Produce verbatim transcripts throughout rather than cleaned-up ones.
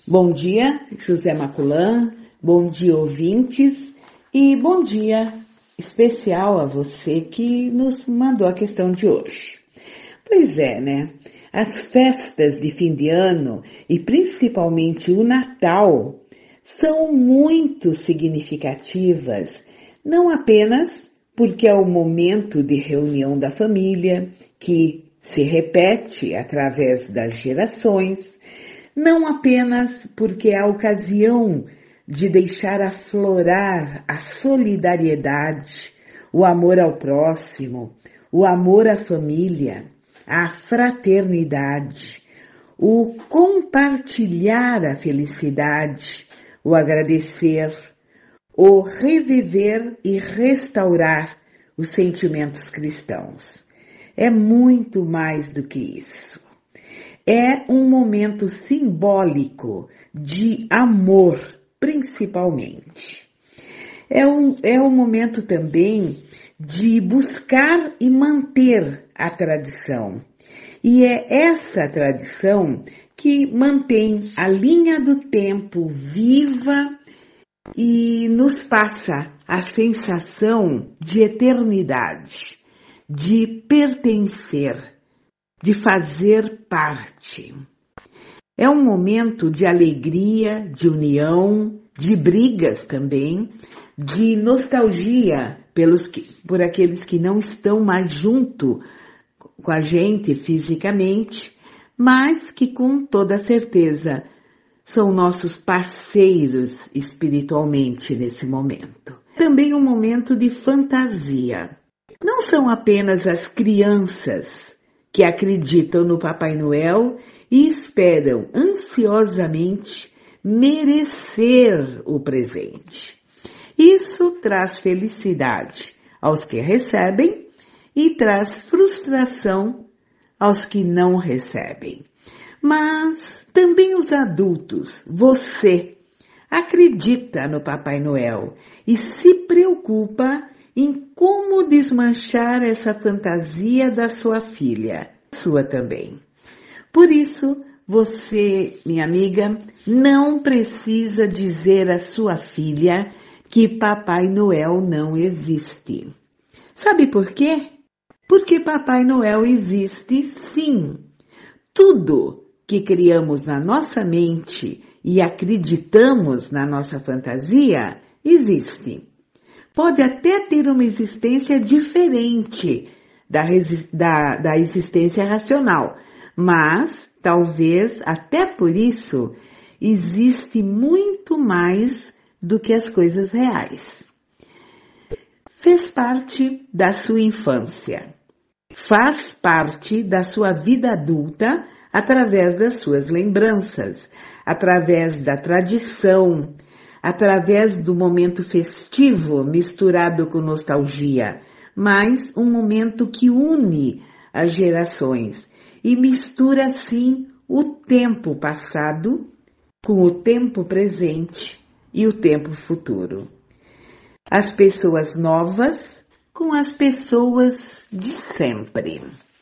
Bom dia, José Maculan, bom dia, ouvintes, e bom dia especial a você que nos mandou a questão de hoje. Pois é, né? As festas de fim de ano, e principalmente o Natal, são muito significativas, não apenas porque é o momento de reunião da família, que se repete através das gerações, não apenas porque é a ocasião de deixar aflorar a solidariedade, o amor ao próximo, o amor à família, a fraternidade, o compartilhar a felicidade, o agradecer, o reviver e restaurar os sentimentos cristãos. É muito mais do que isso. É um momento simbólico de amor, principalmente. É um, é um momento também de buscar e manter a tradição. E é essa tradição que mantém a linha do tempo viva e nos passa a sensação de eternidade, de pertencer, de fazer parte. É um momento de alegria, de união, de brigas também, de nostalgia pelos que, por aqueles que não estão mais junto com a gente fisicamente, mas que com toda certeza são nossos parceiros espiritualmente nesse momento. Também um momento de fantasia. Não são apenas as crianças que acreditam no Papai Noel e esperam ansiosamente merecer o presente. Isso traz felicidade aos que recebem e traz frustração aos que não recebem. Mas também os adultos, você, acredita no Papai Noel e se preocupa em como desmanchar essa fantasia da sua filha, sua também. Por isso, você, minha amiga, não precisa dizer à sua filha que Papai Noel não existe. Sabe por quê? Porque Papai Noel existe sim. Tudo que criamos na nossa mente e acreditamos na nossa fantasia existe. Pode até ter uma existência diferente da, da, da existência racional, mas talvez até por isso existe muito mais do que as coisas reais. Fez parte da sua infância, faz parte da sua vida adulta através das suas lembranças, através da tradição, através do momento festivo misturado com nostalgia, mas um momento que une as gerações e mistura assim o tempo passado com o tempo presente e o tempo futuro. As pessoas novas com as pessoas de sempre.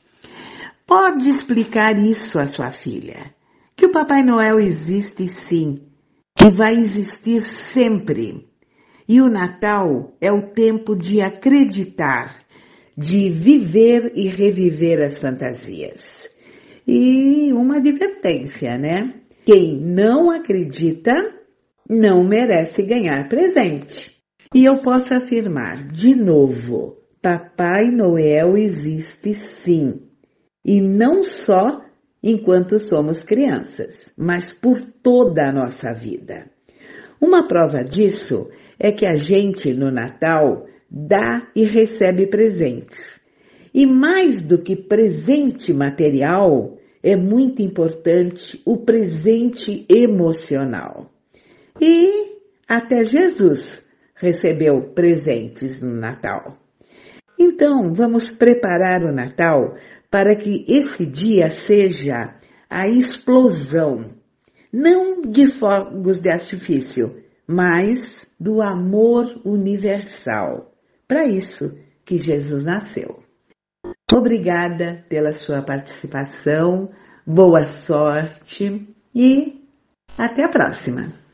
Pode explicar isso à sua filha, que o Papai Noel existe sim, e vai existir sempre. E o Natal é o tempo de acreditar, de viver e reviver as fantasias. E uma advertência, né? Quem não acredita não merece ganhar presente. E eu posso afirmar, de novo, Papai Noel existe sim. E não só enquanto somos crianças, mas por toda a nossa vida. Uma prova disso é que a gente, no Natal, dá e recebe presentes. E mais do que presente material, é muito importante o presente emocional. E até Jesus recebeu presentes no Natal. Então, vamos preparar o Natal para que esse dia seja a explosão, não de fogos de artifício, mas do amor universal. Para isso que Jesus nasceu. Obrigada pela sua participação, boa sorte e Até a próxima!